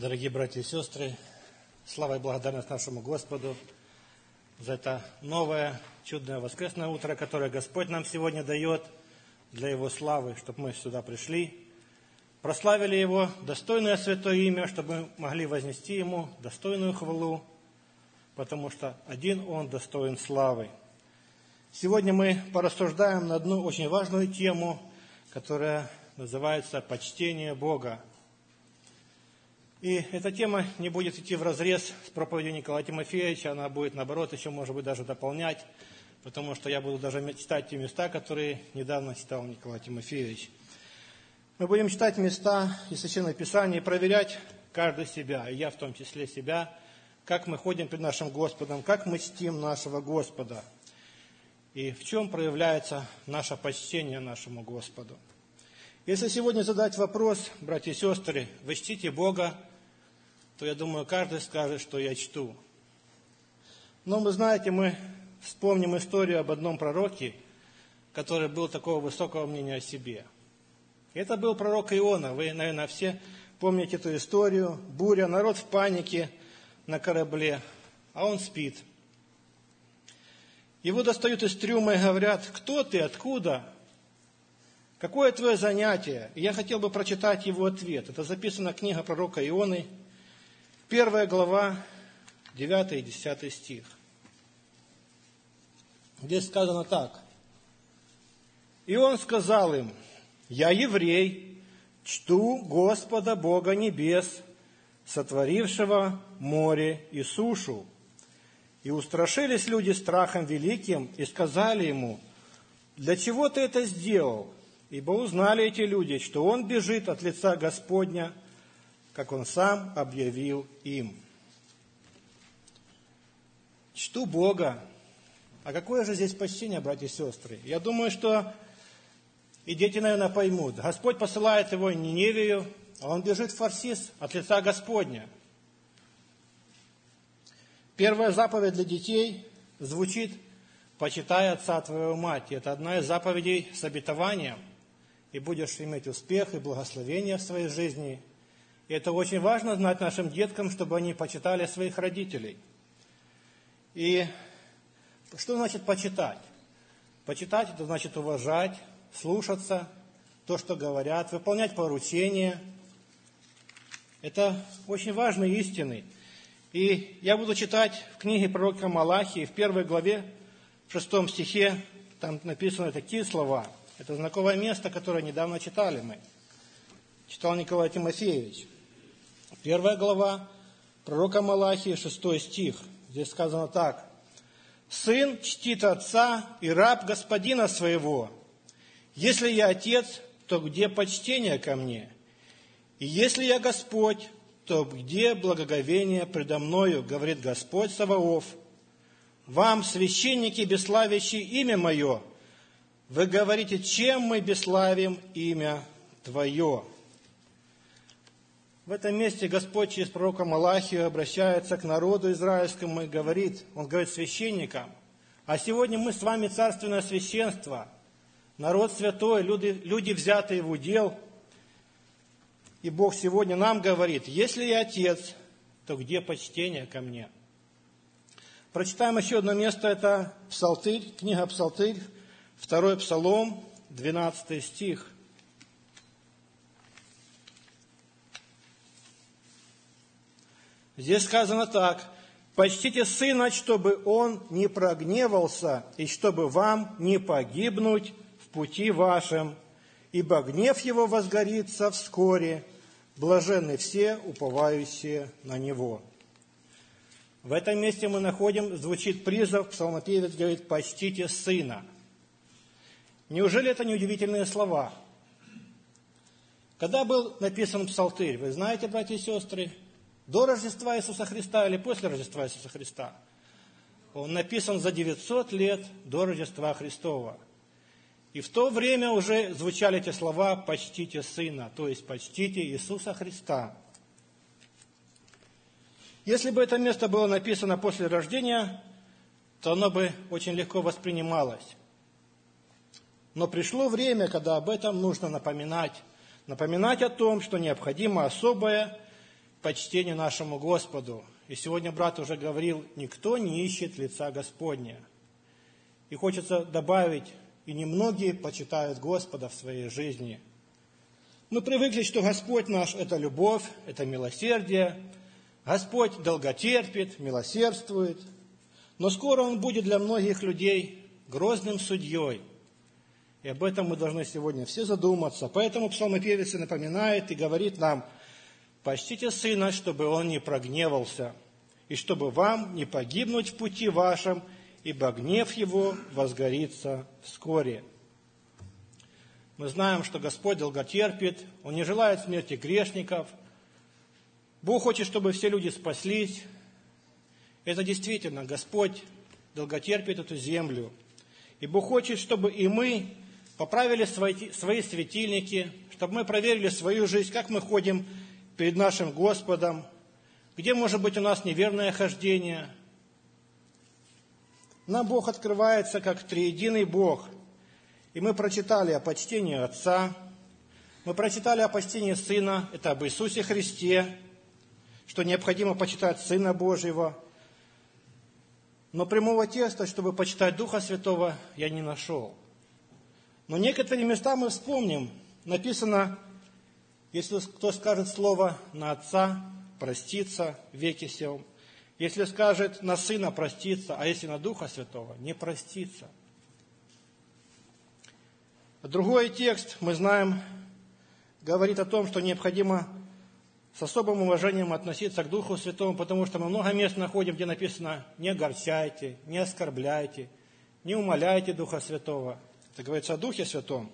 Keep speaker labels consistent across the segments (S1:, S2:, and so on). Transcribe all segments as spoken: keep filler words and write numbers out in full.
S1: Дорогие братья и сестры, слава и благодарность нашему Господу за это новое, чудное воскресное утро, которое Господь нам сегодня дает для Его славы, чтобы мы сюда пришли, прославили Его достойное святое имя, чтобы мы могли вознести Ему достойную хвалу, потому что один Он достоин славы. Сегодня мы порассуждаем на одну очень важную тему, которая называется «Почтение Бога». И эта тема не будет идти вразрез с проповедью Николая Тимофеевича, она будет, наоборот, еще, может быть, даже дополнять, потому что я буду даже читать те места, которые недавно читал Николай Тимофеевич. Мы будем читать места из Священного Писания и проверять каждый себя, и я в том числе себя, как мы ходим перед нашим Господом, как мы чтим нашего Господа, и в чем проявляется наше почтение нашему Господу. Если сегодня задать вопрос, братья и сестры, вы чтите Бога, то, я думаю, каждый скажет, что я чту. Но вы знаете, мы вспомним историю об одном пророке, который был такого высокого мнения о себе. Это был пророк Иона. Вы, наверное, все помните эту историю. Буря, народ в панике на корабле, а он спит. Его достают из трюма и говорят: кто ты, откуда? Какое твое занятие? И я хотел бы прочитать его ответ. Это записана книга пророка Ионы, первая глава, девятый и десятый стих. Здесь сказано так. И он сказал им: я еврей, чту Господа Бога небес, сотворившего море и сушу. И устрашились люди страхом великим и сказали ему: для чего ты это сделал? Ибо узнали эти люди, что он бежит от лица Господня, как он сам объявил им. Чту Бога. А какое же здесь почтение, братья и сестры? Я думаю, что и дети, наверное, поймут. Господь посылает его в Ниневию, а он бежит в Фарсис от лица Господня. Первая заповедь для детей звучит: «Почитай отца твоего мать». И это одна из заповедей с обетованием. И будешь иметь успех и благословение в своей жизни. И это очень важно знать нашим деткам, чтобы они почитали своих родителей. И что значит почитать? Почитать – это значит уважать, слушаться, то, что говорят, выполнять поручения. Это очень важные истины. И я буду читать в книге пророка Малахии, в первой главе, в шестом стихе, там написаны такие слова. Это знакомое место, которое недавно читали мы. Читал Николай Тимофеевич. Первая глава пророка Малахии, шестой стих. Здесь сказано так. «Сын чтит отца и раб господина своего. Если я отец, то где почтение ко мне? И если я Господь, то где благоговение предо мною, говорит Господь Саваоф? Вам, священники, бесславящие имя мое, вы говорите, чем мы бесславим имя Твое?» В этом месте Господь через пророка Малахию обращается к народу израильскому и говорит, Он говорит священникам: а сегодня мы с вами царственное священство, народ святой, люди, люди взятые в удел. И Бог сегодня нам говорит: если я отец, то где почтение ко мне? Прочитаем еще одно место, это Псалтырь, книга Псалтырь, второй Псалом, двенадцатый стих. Здесь сказано так: «Почтите сына, чтобы он не прогневался, и чтобы вам не погибнуть в пути вашем, ибо гнев его возгорится вскоре, блаженны все, уповающие на него». В этом месте мы находим, звучит призыв, псалмопевец говорит: «Почтите сына». Неужели это не удивительные слова? Когда был написан Псалтырь, вы знаете, братья и сестры, до Рождества Иисуса Христа или после Рождества Иисуса Христа? Он написан за девятьсот лет до Рождества Христова. И в то время уже звучали эти слова «почтите Сына», то есть «почтите Иисуса Христа». Если бы это место было написано после рождения, то оно бы очень легко воспринималось. Но пришло время, когда об этом нужно напоминать. Напоминать о том, что необходимо особое почтению нашему Господу. И сегодня брат уже говорил, никто не ищет лица Господня. И хочется добавить, и немногие почитают Господа в своей жизни. Мы привыкли, что Господь наш – это любовь, это милосердие. Господь долготерпит, милосердствует. Но скоро Он будет для многих людей грозным судьей. И об этом мы должны сегодня все задуматься. Поэтому псалмопевец напоминает и говорит нам, «Почтите Сына, чтобы Он не прогневался, и чтобы вам не погибнуть в пути вашем, ибо гнев Его возгорится вскоре». Мы знаем, что Господь долготерпит, Он не желает смерти грешников. Бог хочет, чтобы все люди спаслись. Это действительно, Господь долготерпит эту землю. И Бог хочет, чтобы и мы поправили свои, свои светильники, чтобы мы проверили свою жизнь, как мы ходим перед нашим Господом, где может быть у нас неверное хождение. Нам Бог открывается как триединый Бог. И мы прочитали о почтении Отца, мы прочитали о почтении Сына, это об Иисусе Христе, что необходимо почитать Сына Божьего. Но прямого текста, чтобы почитать Духа Святого, я не нашел. Но некоторые места мы вспомним. Написано, если кто скажет слово на Отца, простится в веке сем. Если скажет на Сына, простится, а если на Духа Святого, не простится. Другой текст, мы знаем, говорит о том, что необходимо с особым уважением относиться к Духу Святому, потому что мы много мест находим, где написано «не огорчайте, не оскорбляйте, не умаляйте Духа Святого». Это говорится о Духе Святом.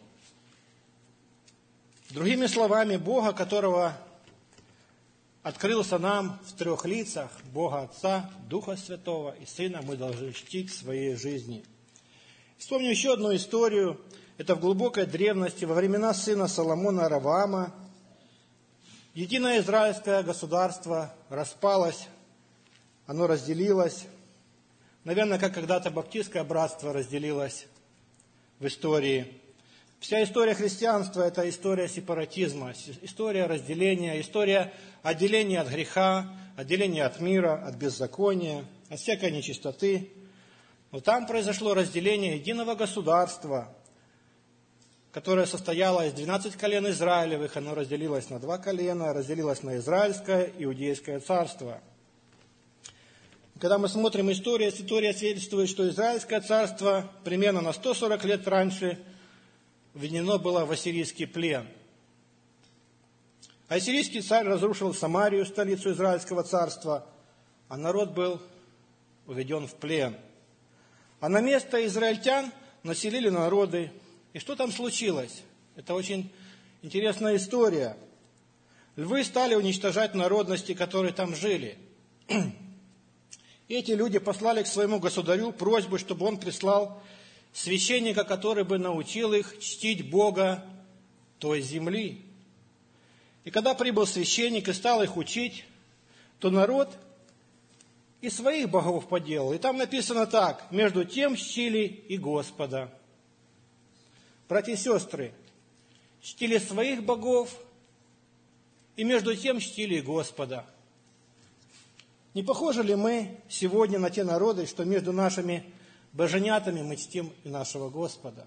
S1: Другими словами, Бога, которого открылся нам в трех лицах, Бога Отца, Духа Святого и Сына, мы должны чтить в своей жизни. Вспомню еще одну историю. Это в глубокой древности, во времена сына Соломона Ровоама, единое израильское государство распалось, оно разделилось. Наверное, как когда-то баптистское братство разделилось в истории. Вся история христианства – это история сепаратизма, история разделения, история отделения от греха, отделения от мира, от беззакония, от всякой нечистоты. Но там произошло разделение единого государства, которое состояло из двенадцати колен Израилевых, оно разделилось на два колена, разделилось на Израильское и Иудейское царство. Когда мы смотрим историю, история свидетельствует, что Израильское царство примерно на сто сорок лет раньше введено было в ассирийский плен. Ассирийский царь разрушил Самарию, столицу Израильского царства, а народ был уведен в плен. А на место израильтян населили народы. И что там случилось? Это очень интересная история. Львы стали уничтожать народности, которые там жили. И эти люди послали к своему государю просьбу, чтобы он прислал священника, который бы научил их чтить Бога той земли. И когда прибыл священник и стал их учить, то народ и своих богов поделал. И там написано так: между тем чтили и Господа. Братья и сестры, чтили своих богов и между тем чтили и Господа. Не похожи ли мы сегодня на те народы, что между нашими боженятами мы чтим и нашего Господа?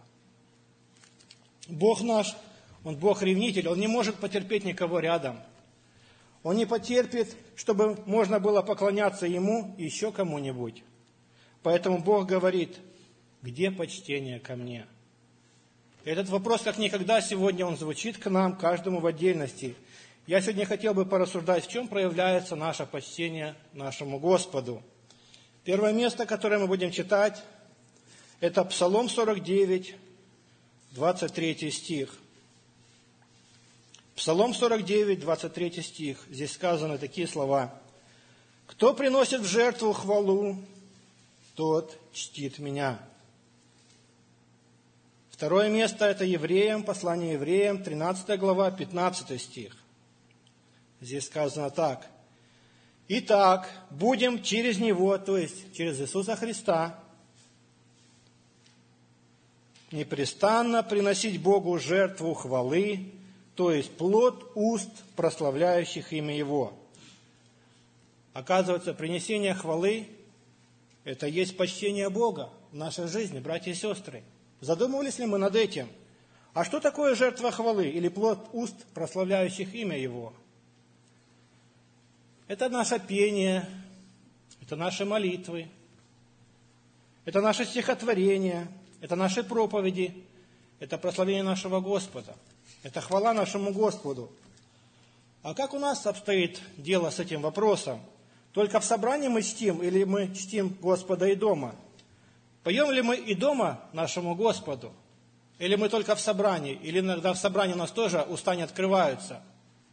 S1: Бог наш, Он Бог-ревнитель, Он не может потерпеть никого рядом. Он не потерпит, чтобы можно было поклоняться Ему и еще кому-нибудь. Поэтому Бог говорит: где почтение ко мне? Этот вопрос как никогда сегодня он звучит к нам, каждому в отдельности. Я сегодня хотел бы порассуждать, в чем проявляется наше почтение нашему Господу. Первое место, которое мы будем читать, это Псалом сорок девять, двадцать третий стих. Псалом сорок девять, двадцать третий стих. Здесь сказаны такие слова: «Кто приносит в жертву хвалу, тот чтит меня». Второе место – это Евреям, послание Евреям, тринадцатая глава, пятнадцатый стих. Здесь сказано так: «Итак, будем через Него, то есть через Иисуса Христа, непрестанно приносить Богу жертву хвалы, то есть плод уст, прославляющих имя Его». Оказывается, принесение хвалы – это есть почтение Бога в нашей жизни, братья и сестры. Задумывались ли мы над этим? А что такое жертва хвалы или плод уст, прославляющих имя Его? Это наше пение, это наши молитвы, это наше стихотворение, это наши проповеди, это прославление нашего Господа, это хвала нашему Господу. А как у нас обстоит дело с этим вопросом? Только в собрании мы чтим или мы чтим Господа и дома? Поем ли мы и дома нашему Господу? Или мы только в собрании? Или иногда в собрании у нас тоже уста не открываются?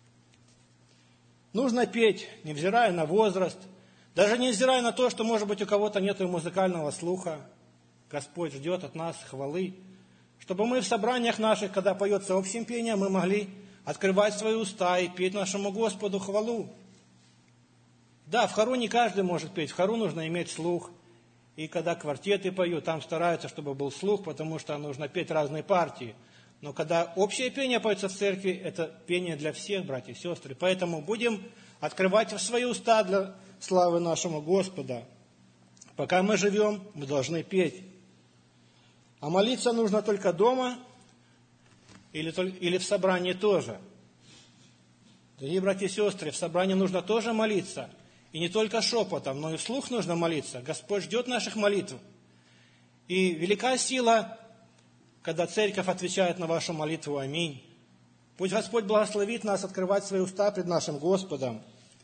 S1: Нужно петь, невзирая на возраст, даже невзирая на то, что, может быть, у кого-то нет музыкального слуха. Господь ждет от нас хвалы, чтобы мы в собраниях наших, когда поется общим пением, мы могли открывать свои уста и петь нашему Господу хвалу. Да, в хору не каждый может петь, в хору нужно иметь слух. И когда квартеты поют, там стараются, чтобы был слух, потому что нужно петь разные партии. Но когда общее пение поется в церкви, это пение для всех, братья и сестры. Поэтому будем открывать свои уста для славы нашему Господа. Пока мы живем, мы должны петь. А молиться нужно только дома или, или в собрании тоже. Дорогие братья и сестры, в собрании нужно тоже молиться. И не только шепотом, но и вслух нужно молиться. Господь ждет наших молитв. И велика сила, когда церковь отвечает на вашу молитву «Аминь». Пусть Господь благословит нас открывать свои уста пред нашим Господом.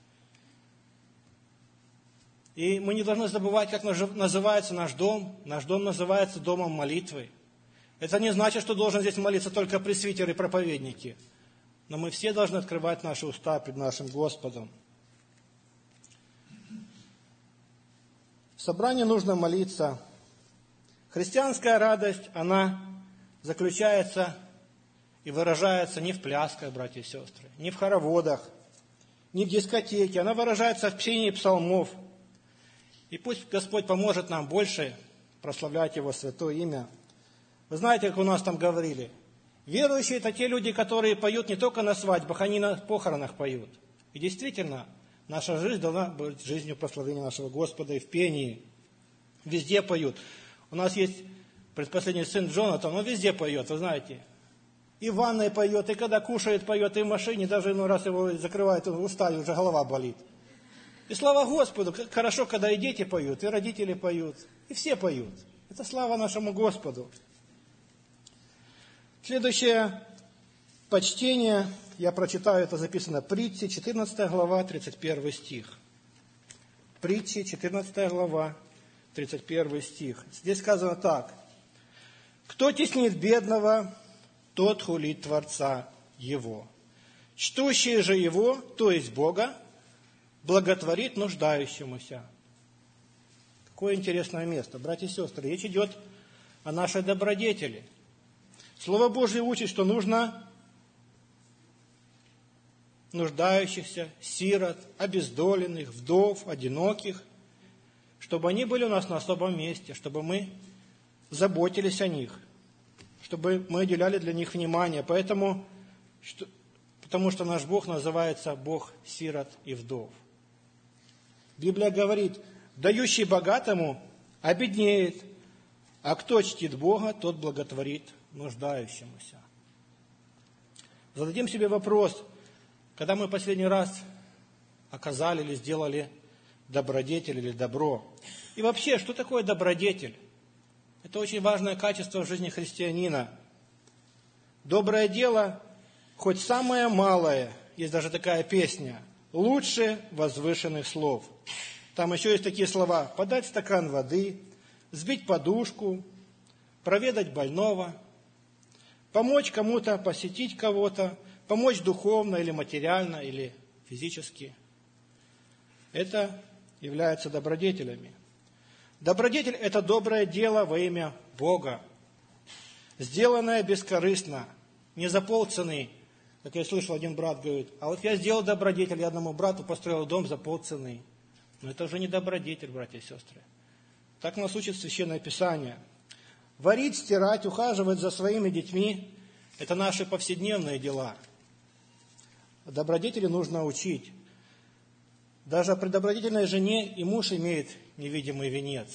S1: И мы не должны забывать, как называется наш дом. Наш дом называется домом молитвы. Это не значит, что должен здесь молиться только пресвитеры и проповедники. Но мы все должны открывать наши уста пред нашим Господом. В собрании нужно молиться. Христианская радость, она заключается и выражается не в плясках, братья и сестры, не в хороводах, не в дискотеке. Она выражается в пении псалмов. И пусть Господь поможет нам больше прославлять Его святое имя. Вы знаете, как у нас там говорили, верующие – это те люди, которые поют не только на свадьбах, они на похоронах поют. И действительно, наша жизнь должна быть жизнью прославления нашего Господа и в пении. Везде поют. У нас есть предпоследний сын Джонатан, он везде поет, вы знаете. И в ванной поет, и когда кушает, поет, и в машине, даже иной раз его закрывает уста, и уже голова болит. И слава Господу, как хорошо, когда и дети поют, и родители поют, и все поют. Это слава нашему Господу. Следующее почтение, я прочитаю, это записано в Притче, четырнадцатая глава, тридцать первый стих. Притчи, четырнадцатая глава, тридцать первый стих. Здесь сказано так. «Кто теснит бедного, тот хулит Творца его. Чтущий же его, то есть Бога, благотворит нуждающемуся». Какое интересное место. Братья и сестры, речь идет о нашей добродетели. Слово Божье учит, что нужно нуждающихся, сирот, обездоленных, вдов, одиноких, чтобы они были у нас на особом месте, чтобы мы заботились о них, чтобы мы уделяли для них внимание. Поэтому, что, потому что наш Бог называется Бог сирот и вдов. Библия говорит, дающий богатому обеднеет, а кто чтит Бога, тот благотворит нуждающемуся. Зададим себе вопрос, когда мы последний раз оказали или сделали добродетель или добро. И вообще, что такое добродетель? Это очень важное качество в жизни христианина. Доброе дело, хоть самое малое, есть даже такая песня, лучше возвышенных слов. Там еще есть такие слова: подать стакан воды, сбить подушку, проведать больного, помочь кому-то, посетить кого-то, помочь духовно или материально, или физически. Это является добродетелями. Добродетель – это доброе дело во имя Бога, сделанное бескорыстно, не за полцены. Как я слышал, один брат говорит, а вот я сделал добродетель, я одному брату построил дом за полцены. Но это уже не добродетель, братья и сестры. Так нас учит Священное Писание. Варить, стирать, ухаживать за своими детьми – это наши повседневные дела. Добродетели нужно учить. Даже при добродетельной жене и муж имеет невидимый венец.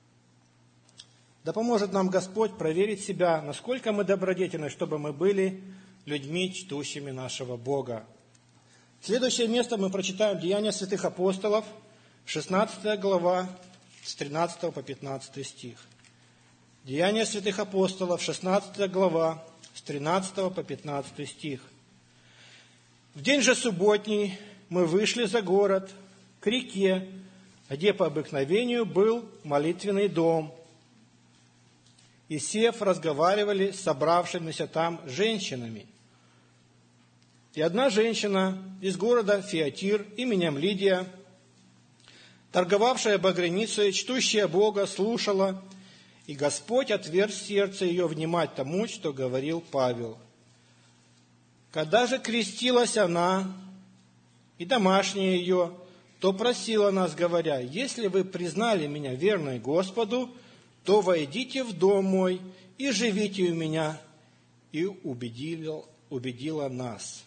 S1: Да поможет нам Господь проверить себя, насколько мы добродетельны, чтобы мы были людьми, чтущими нашего Бога. Следующее место мы прочитаем Деяния святых апостолов, шестнадцатая глава, с тринадцатого по пятнадцатый стих. Деяния святых апостолов, шестнадцатая глава, с тринадцатого по пятнадцатый стих. В день же субботний мы вышли за город, к реке, где по обыкновению был молитвенный дом. И, сев, разговаривали с собравшимися там женщинами. И одна женщина из города Фиатир, именем Лидия, торговавшая багряницей, чтущая Бога, слушала, и Господь отверз сердце ее внимать тому, что говорил Павел. Когда же крестилась она и домашние ее, то просила нас, говоря: «Если вы признали меня верной Господу, то войдите в дом мой и живите у меня», и убедила, убедила нас.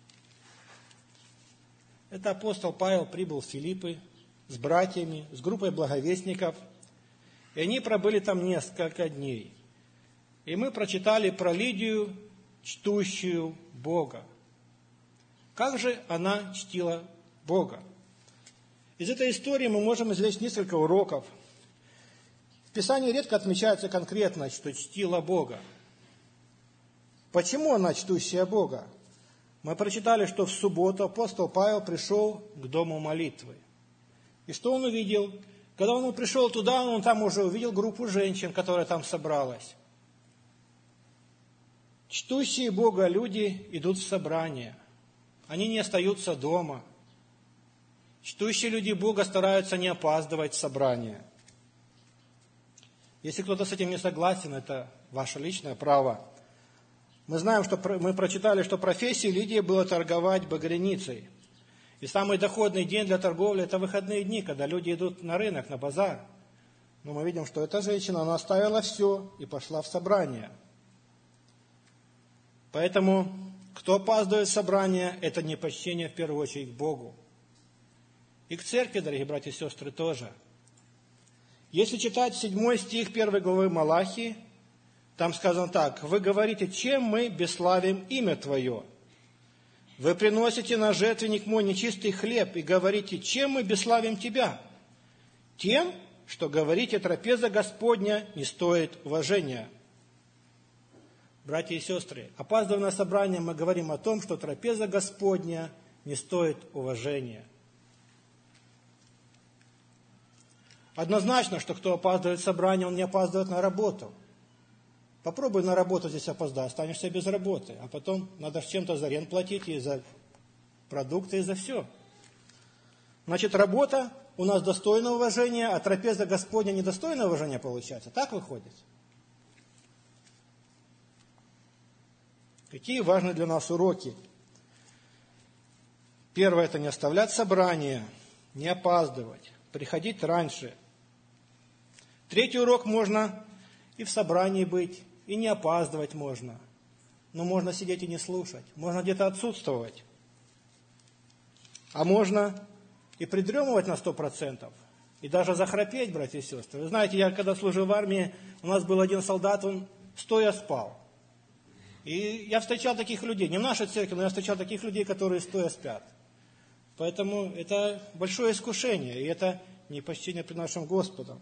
S1: Это апостол Павел прибыл в Филиппы с братьями, с группой благовестников, и они пробыли там несколько дней. И мы прочитали про Лидию, чтущую Бога. Как же она чтила Бога? Из этой истории мы можем извлечь несколько уроков. В Писании редко отмечается конкретно, что чтила Бога. Почему она чтущая Бога? Мы прочитали, что в субботу апостол Павел пришел к дому молитвы. И что он увидел? Когда он пришел туда, он там уже увидел группу женщин, которая там собралась. Чтущие Бога люди идут в собрание. Они не остаются дома. Чтущие люди Бога стараются не опаздывать в собрание. Если кто-то с этим не согласен, это ваше личное право. Мы знаем, что мы прочитали, что профессией Лидии было торговать багряницей. И самый доходный день для торговли – это выходные дни, когда люди идут на рынок, на базар. Но мы видим, что эта женщина, она оставила все и пошла в собрание. Поэтому, кто опаздывает в собрание, это непочтение в первую очередь к Богу. И к церкви, дорогие братья и сестры, тоже. Если читать седьмой стих первой главы Малахии, там сказано так: «Вы говорите, чем мы бесславим имя Твое? Вы приносите на жертвенник мой нечистый хлеб и говорите, чем мы бесславим Тебя? Тем, что говорите, трапеза Господня не стоит уважения». Братья и сестры, опаздывая на собрание, мы говорим о том, что трапеза Господня не стоит уважения. Однозначно, что кто опаздывает в собрание, он не опаздывает на работу. Попробуй на работу здесь опоздать, останешься без работы. А потом надо с чем-то за рент платить, и за продукты, и за все. Значит, работа у нас достойна уважения, а трапеза Господня недостойна уважения получается. Так выходит? Какие важны для нас уроки? Первое – это не оставлять собрание, не опаздывать, приходить раньше. Третий урок: можно и в собрании быть, и не опаздывать можно. Но можно сидеть и не слушать, можно где-то отсутствовать. А можно и придремывать на сто процентов, и даже захрапеть, братья и сестры. Вы знаете, я когда служил в армии, у нас был один солдат, он стоя спал. И я встречал таких людей, не в нашей церкви, но я встречал таких людей, которые стоя спят. Поэтому это большое искушение, и это непочтение пред нашим Господом.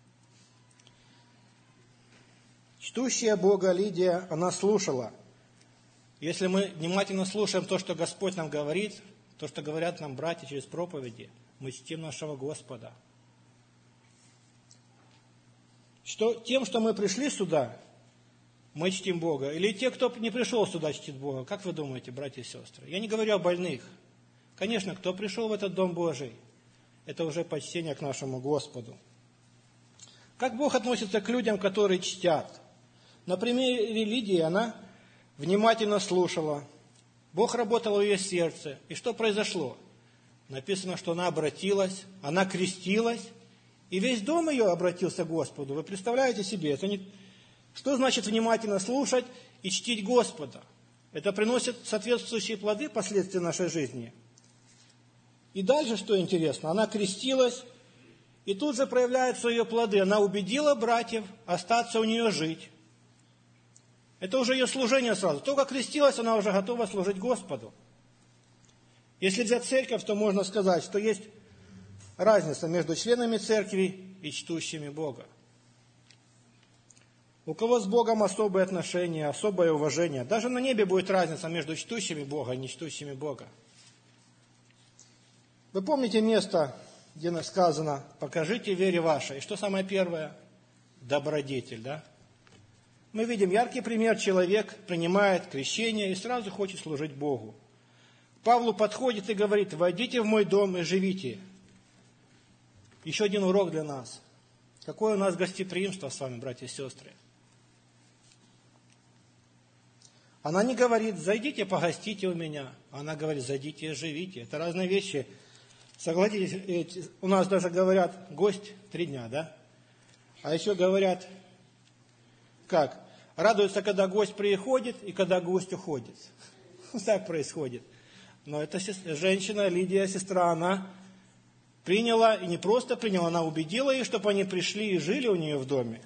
S1: Чтущая Бога Лидия, она слушала. Если мы внимательно слушаем то, что Господь нам говорит, то, что говорят нам братья через проповеди, мы чтим нашего Господа. Что, тем, что мы пришли сюда, мы чтим Бога. Или те, кто не пришел сюда, чтит Бога. Как вы думаете, братья и сестры? Я не говорю о больных. Конечно, кто пришел в этот Дом Божий, это уже почтение к нашему Господу. Как Бог относится к людям, которые чтят? На примере Лидии она внимательно слушала. Бог работал в ее сердце. И что произошло? Написано, что она обратилась, она крестилась, и весь дом ее обратился к Господу. Вы представляете себе? Это не... Что значит внимательно слушать и чтить Господа? Это приносит соответствующие плоды последствия нашей жизни. И дальше, что интересно, она крестилась, и тут же проявляются ее плоды. Она убедила братьев остаться у нее жить. Это уже ее служение сразу. Только крестилась, она уже готова служить Господу. Если взять церковь, то можно сказать, что есть разница между членами церкви и чтущими Бога. У кого с Богом особые отношения, особое уважение. Даже на небе будет разница между чтущими Бога и нечтущими Бога. Вы помните место, где сказано: «Покажите вере вашей». И что самое первое? Добродетель, да? Мы видим яркий пример. Человек принимает крещение и сразу хочет служить Богу. Павлу подходит и говорит: «Войдите в мой дом и живите». Еще один урок для нас. Какое у нас гостеприимство с вами, братья и сестры. Она не говорит: «Зайдите, погостите у меня». Она говорит: «Зайдите и живите». Это разные вещи. Согласитесь, у нас даже говорят: «Гость три дня», да? А еще говорят, как? Радуются, когда гость приходит и когда гость уходит. Так происходит. Но эта женщина, Лидия, сестра, она приняла, и не просто приняла, она убедила их, чтобы они пришли и жили у нее в доме.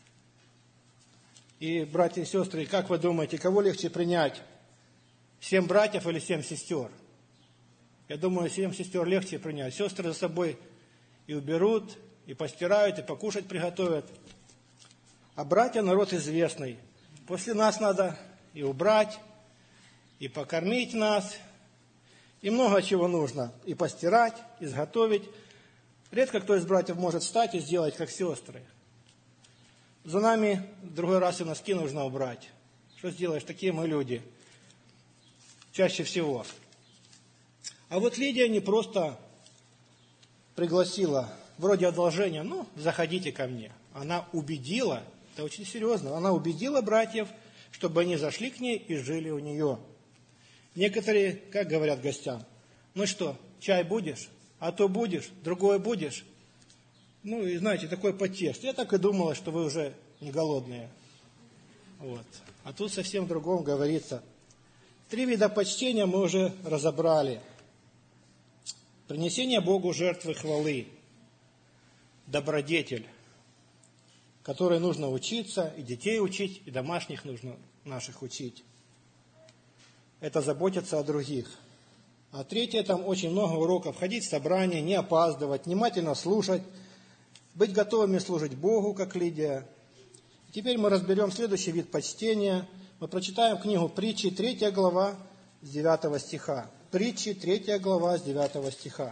S1: И, братья и сестры, как вы думаете, кого легче принять? Семь братьев или семь сестер? Я думаю, семь сестер легче принять. Сестры за собой и уберут, и постирают, и покушать приготовят. А братья народ известный. После нас надо и убрать, и покормить нас, и много чего нужно. И постирать, изготовить. Редко кто из братьев может встать и сделать, как сестры. За нами в другой раз и носки нужно убрать. Что сделаешь? Такие мы люди. Чаще всего. А вот Лидия не просто пригласила, вроде одолжения, ну, заходите ко мне. Она убедила, это очень серьезно, она убедила братьев, чтобы они зашли к ней и жили у нее. Некоторые, как говорят гостям: «Ну что, чай будешь? А то будешь? Другое будешь?» Ну, и знаете, такой подтекст. Я так и думала, что вы уже не голодные. Вот. А тут совсем в другом говорится. Три вида почтения мы уже разобрали. Принесение Богу жертвы хвалы. Добродетель, которой нужно учиться, и детей учить, и домашних нужно наших учить. Это заботиться о других. А третье, там очень много уроков. Ходить в собрание, не опаздывать, внимательно слушать, быть готовыми служить Богу, как Лидия. Теперь мы разберем следующий вид почтения. Мы прочитаем книгу Притчи, третья глава, с девятого стиха. Притчи, третья глава, с девятого стиха.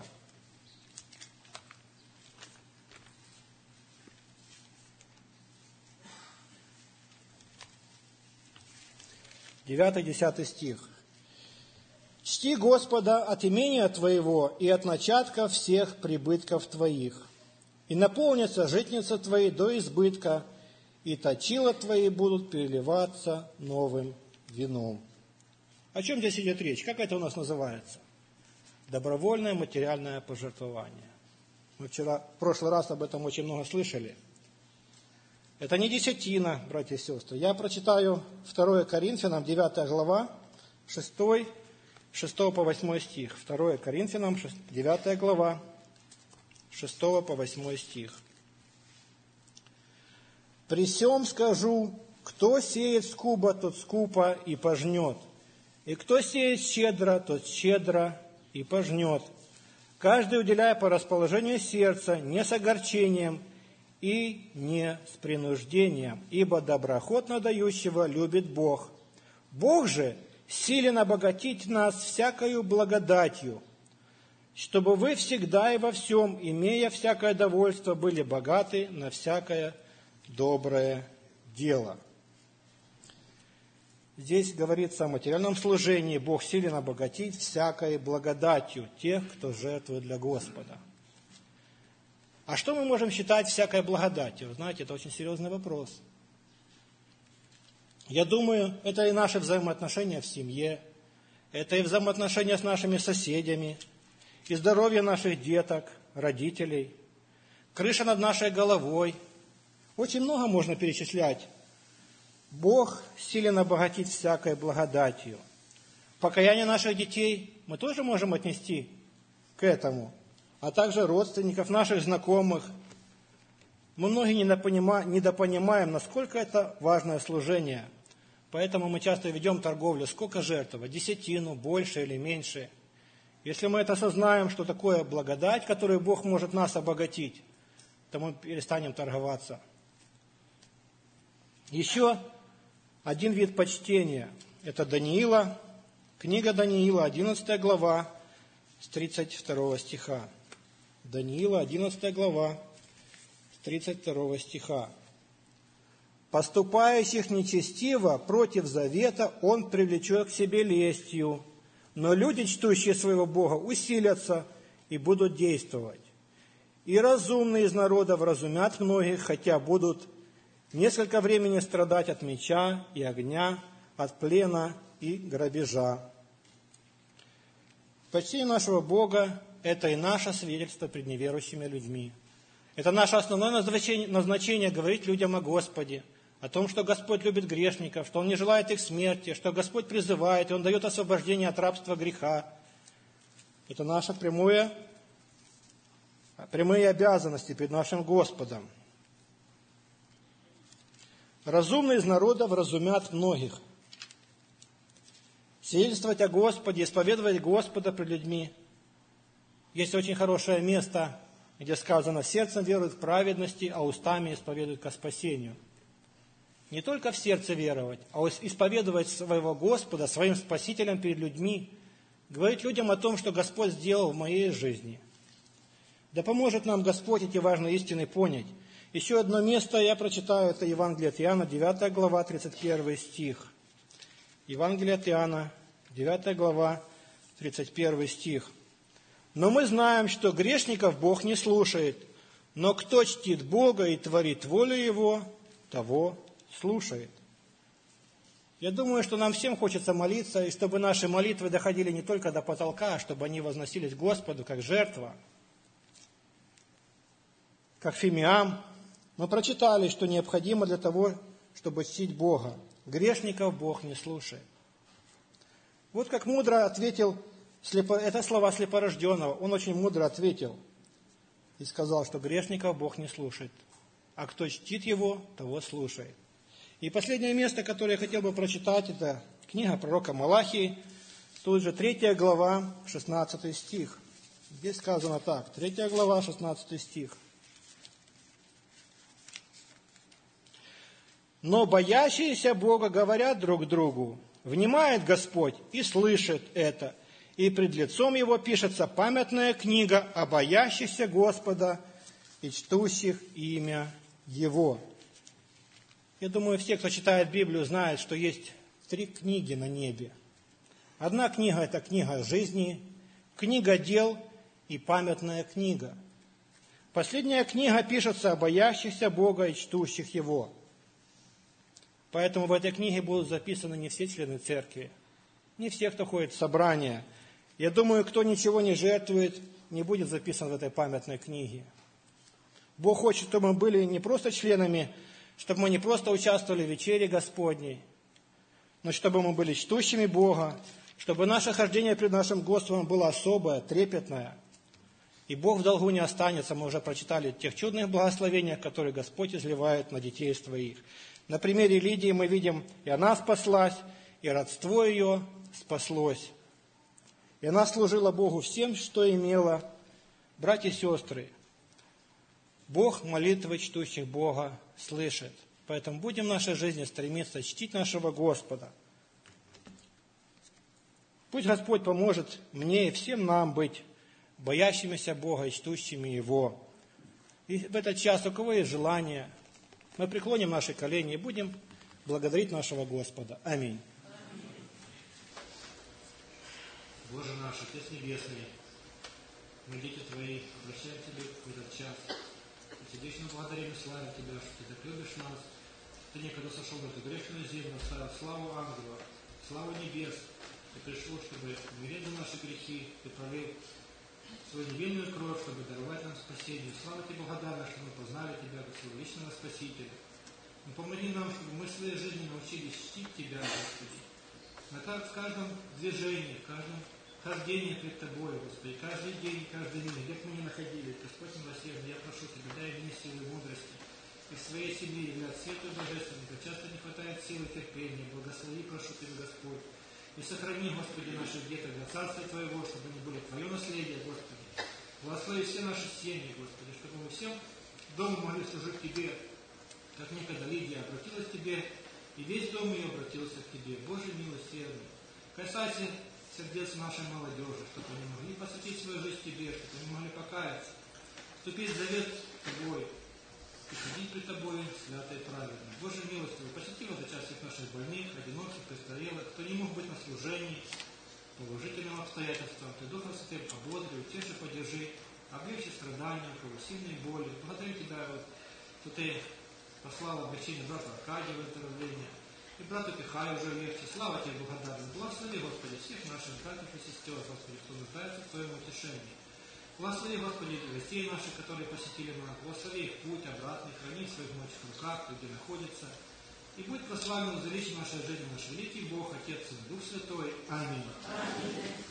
S1: девятый-десятый стих. «Чти Господа от имения Твоего и от начатка всех прибытков Твоих. И наполнятся житницы Твои до избытка, и точила Твои будут переливаться новым вином». О чем здесь идет речь? Как это у нас называется? Добровольное материальное пожертвование. Мы вчера, в прошлый раз об этом очень много слышали. Это не десятина, братья и сестры. Я прочитаю второе Коринфянам, девятая глава, шестой, шестого по восьмой стих. второе Коринфянам, девятая глава, шестого по восьмой стих. «При сем скажу, кто сеет скупо, тот скупо и пожнет. И кто сеет щедро, тот щедро и пожнет. Каждый уделяя по расположению сердца, не с огорчением и не с принуждением, ибо доброохотно дающего любит Бог. Бог же силен обогатить нас всякою благодатью, чтобы вы всегда и во всем, имея всякое довольство, были богаты на всякое доброе дело». Здесь говорится о материальном служении. Бог силен обогатить всякой благодатью тех, кто жертвует для Господа. А что мы можем считать всякой благодатью? Знаете, это очень серьезный вопрос. Я думаю, это и наши взаимоотношения в семье, это и взаимоотношения с нашими соседями, и здоровье наших деток, родителей, крыша над нашей головой. Очень много можно перечислять. Бог силен обогатить всякой благодатью. Покаяние наших детей мы тоже можем отнести к этому, а также родственников, наших знакомых. Мы многие недопонимаем, насколько это важное служение. Поэтому мы часто ведем торговлю. Сколько жертвовать? Десятину, больше или меньше? Если мы это осознаем, что такое благодать, которой Бог может нас обогатить, то мы перестанем торговаться. Еще один вид почтения. Это Даниила, книга Даниила, одиннадцатая глава, с тридцать второго стиха. Даниила, одиннадцатая глава, с тридцать второго стиха. «Поступающих нечестиво против завета он привлечет к себе лестью, но люди, чтущие своего Бога, усилятся и будут действовать. И разумные из народа вразумят многих, хотя будут несколько времени страдать от меча и огня, от плена и грабежа». Почтение нашего Бога – это и наше свидетельство пред неверующими людьми. Это наше основное назначение, назначение – говорить людям о Господе, о том, что Господь любит грешников, что Он не желает их смерти, что Господь призывает, и Он дает освобождение от рабства греха. Это наши прямые, прямые обязанности перед нашим Господом. Разумные из народа вразумят многих. Свидетельствовать о Господе, исповедовать Господа пред людьми. Есть очень хорошее место, где сказано: сердцем веруют к праведности, а устами исповедуют ко спасению. Не только в сердце веровать, а исповедовать своего Господа, своим Спасителем перед людьми, говорить людям о том, что Господь сделал в моей жизни. Да поможет нам Господь эти важные истины понять. Еще одно место я прочитаю, это Евангелие от Иоанна, девятая глава, тридцать первый стих. Евангелие от Иоанна, девятая глава, тридцать первый стих. «Но мы знаем, что грешников Бог не слушает, но кто чтит Бога и творит волю Его, того слушает». Я думаю, что нам всем хочется молиться, и чтобы наши молитвы доходили не только до потолка, а чтобы они возносились к Господу как жертва, как фимиам. Мы прочитали, что необходимо для того, чтобы чтить Бога. Грешников Бог не слушает. Вот как мудро ответил, это слова слепорожденного, он очень мудро ответил и сказал, что грешников Бог не слушает, а кто чтит Его, того слушает. И последнее место, которое я хотел бы прочитать, это книга пророка Малахии, тут же третья глава, шестнадцатый стих. Здесь сказано так, третья глава, шестнадцатый стих. «Но боящиеся Бога говорят друг другу, внимает Господь и слышит это, и пред лицом Его пишется памятная книга о боящихся Господа и чтущих имя Его». Я думаю, все, кто читает Библию, знают, что есть три книги на небе. Одна книга – это книга жизни, книга дел и памятная книга. Последняя книга пишется о боящихся Бога и чтущих Его. Поэтому в этой книге будут записаны не все члены церкви, не все, кто ходит в собрания. Я думаю, кто ничего не жертвует, не будет записан в этой памятной книге. Бог хочет, чтобы мы были не просто членами, чтобы мы не просто участвовали в вечере Господней, но чтобы мы были чтущими Бога, чтобы наше хождение пред нашим Господом было особое, трепетное. И Бог в долгу не останется. Мы уже прочитали тех чудных благословениях, которые Господь изливает на детей своих. На примере Лидии мы видим, и она спаслась, и родство ее спаслось. И она служила Богу всем, что имела. Братья и сестры, Бог молитвы чтущих Бога слышит. Поэтому будем в нашей жизни стремиться чтить нашего Господа. Пусть Господь поможет мне и всем нам быть боящимися Бога и чтущими Его. И в этот час, у кого есть желание, мы преклоним наши колени и будем благодарить нашего Господа. Аминь.
S2: Боже наш, Отец Небесный, мы, дети Твои, обращаем Тебе в этот час. И сердечно благодарим и славим Тебя, что Ты так любишь нас. Ты некогда сошел в эту грешную землю, оставил славу ангелов, славу небес. Ты пришел, чтобы умереть за наши грехи. Ты пролил свою невинную кровь, чтобы даровать нам спасение. Слава Тебе, благодарна, что мы познали Тебя как своего личного Спасителя. Но помоги нам, чтобы мы в своей жизни научились чтить Тебя, Господи. На в каждом движении, в каждом хождение пред Тобой, Господи, каждый день, каждый день, где бы мы ни находились, Господь милосердный, я прошу Тебя, дай мне силы и мудрости, и в своей семье являть свету божественному, часто не хватает силы и терпения, благослови, прошу Тебя, Господь, и сохрани, Господи, наших деток для Царства Твоего, чтобы они были Твое наследие, Господи, благослови все наши семьи, Господи, чтобы мы всем дома могли служить Тебе, как некогда Лидия обратилась к Тебе, и весь дом ее обратился к Тебе, Боже милосердный, касайся сердец нашей молодежи, чтобы они могли посвятить свою жизнь Тебе, чтобы они могли покаяться, вступить в завет с Тобой и ходить пред Тобой свято и праведно. Боже милостивый, посети в этот час всех наших больных, одиноких, престарелых, кто не мог быть на служении, по уважительным обстоятельствам, Ты Духом Святым ободри, утеши, поддержи, облегчи страдания, у кого сильные боли. Благодарим Тебя, вот, что Ты послал обращение брату Аркадию в выздоровление, и брату Пихаю уже легче. Слава Тебе, благодарен. Благослови, Господи, всех наших братьев и сестер, Господи, кто нуждается в Твоем утешении. Благослови, Господи, гостей наших, которые посетили нас. Благослови их путь обратный, храни в своих мощных руках, где находится. И будь прославлен, увеличен наша жизнь, наш великий Бог, Отец и Дух Святой. Аминь. Аминь.